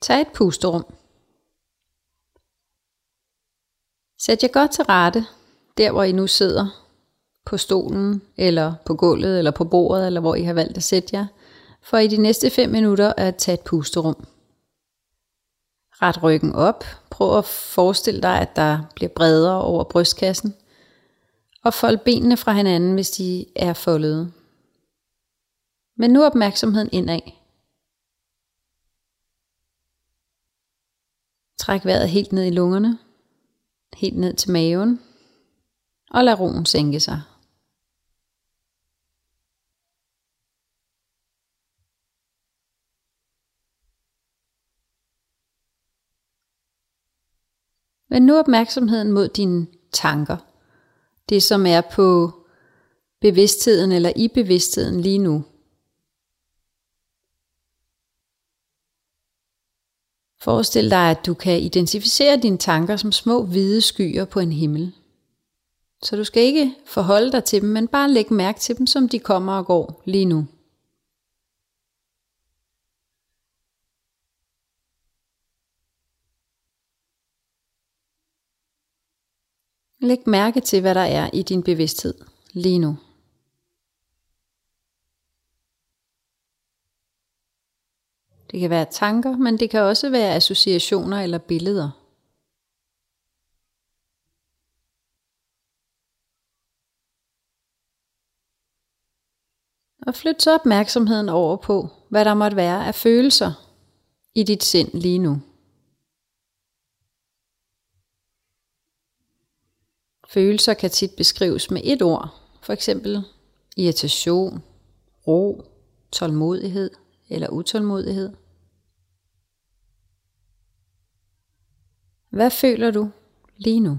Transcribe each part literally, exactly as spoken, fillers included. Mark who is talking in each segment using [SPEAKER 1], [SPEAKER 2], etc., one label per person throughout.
[SPEAKER 1] Tag et pusterum. Sæt jer godt til rette, der hvor I nu sidder, på stolen, eller på gulvet, eller på bordet, eller hvor I har valgt at sætte jer, for i de næste fem minutter at tage et pusterum. Ret ryggen op, prøv at forestille dig, at der bliver bredere over brystkassen, og fold benene fra hinanden, hvis de er foldede. Men nu opmærksomheden indad. Træk vejret helt ned i lungerne, helt ned til maven, og lad roen sænke sig. Vend nu opmærksomheden mod dine tanker, det som er på bevidstheden eller i bevidstheden lige nu. Forestil dig, at du kan identificere dine tanker som små hvide skyer på en himmel. Så du skal ikke forholde dig til dem, men bare lægge mærke til dem, som de kommer og går lige nu. Læg mærke til, hvad der er i din bevidsthed lige nu. Det kan være tanker, men det kan også være associationer eller billeder. Og flyt så opmærksomheden over på, hvad der måtte være af følelser i dit sind lige nu. Følelser kan tit beskrives med et ord, for eksempel irritation, ro, tålmodighed eller utålmodighed. Hvad føler du lige nu?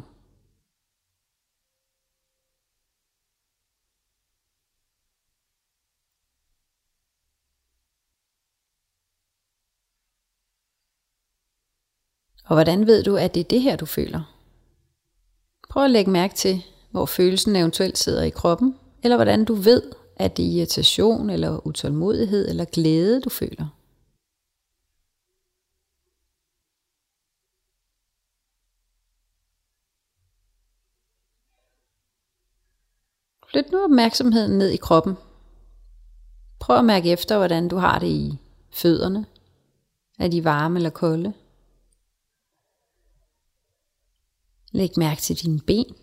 [SPEAKER 1] Og hvordan ved du, at det er det her, du føler? Prøv at lægge mærke til, hvor følelsen eventuelt sidder i kroppen, eller hvordan du ved, at det er irritation, eller utålmodighed, eller glæde, du føler. Flyt nu opmærksomheden ned i kroppen. Prøv at mærke efter, hvordan du har det i fødderne. Er de varme eller kolde? Læg mærke til dine ben,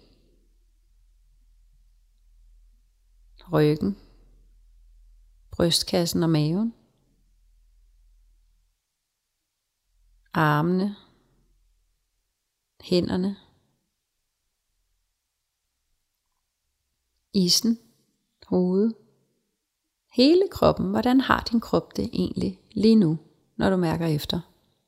[SPEAKER 1] ryggen, brystkassen og maven, armene, hænderne, issen, hovedet, hele kroppen. Hvordan har din krop det egentlig lige nu, når du mærker efter?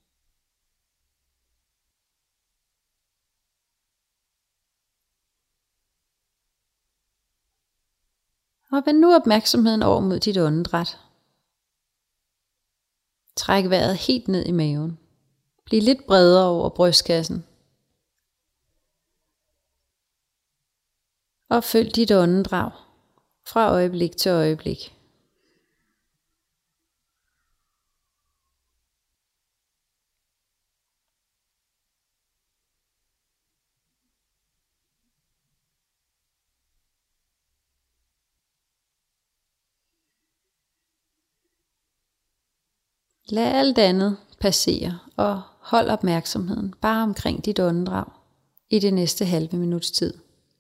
[SPEAKER 1] Og vend nu opmærksomheden over mod dit åndedræt. Træk vejret helt ned i maven. Bliv lidt bredere over brystkassen. Og følg dit åndedrag fra øjeblik til øjeblik. Lad alt andet passere og hold opmærksomheden bare omkring dit åndedrag i det næste halve minuts tid.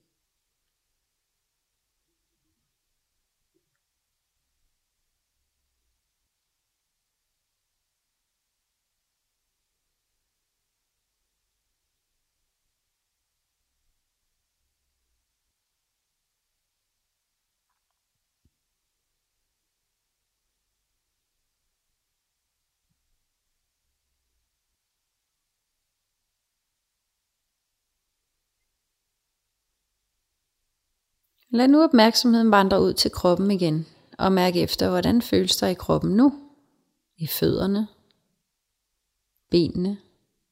[SPEAKER 1] Lad nu opmærksomheden vandre ud til kroppen igen, og mærk efter, hvordan føles der i kroppen nu, i fødderne, benene,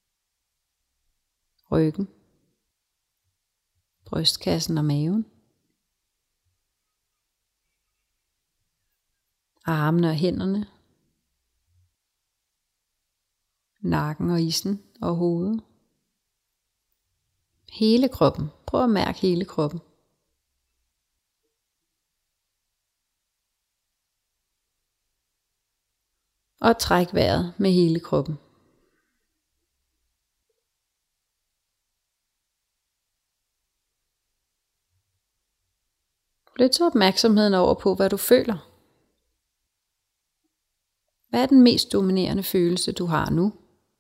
[SPEAKER 1] ryggen, brystkassen og maven, armene og hænderne, nakken og issen og hovedet. Hele kroppen. Prøv at mærke hele kroppen. Og træk vejret med hele kroppen. Flyt så opmærksomheden over på, hvad du føler. Hvad er den mest dominerende følelse, du har nu?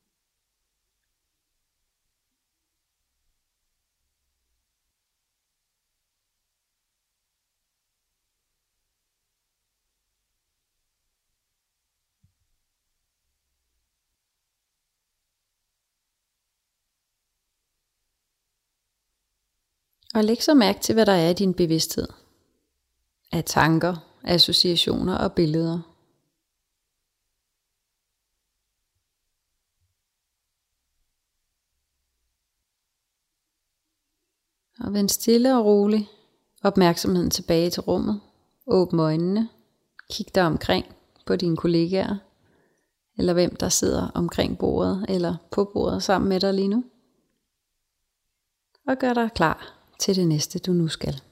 [SPEAKER 1] Og læg så mærke til, hvad der er i din bevidsthed. Af tanker, associationer og billeder. Og vend stille og roligt opmærksomheden tilbage til rummet. Åbn øjnene. Kig dig omkring på dine kollegaer. Eller hvem der sidder omkring bordet eller på bordet sammen med dig lige nu. Og gør dig klar til det næste, du nu skal.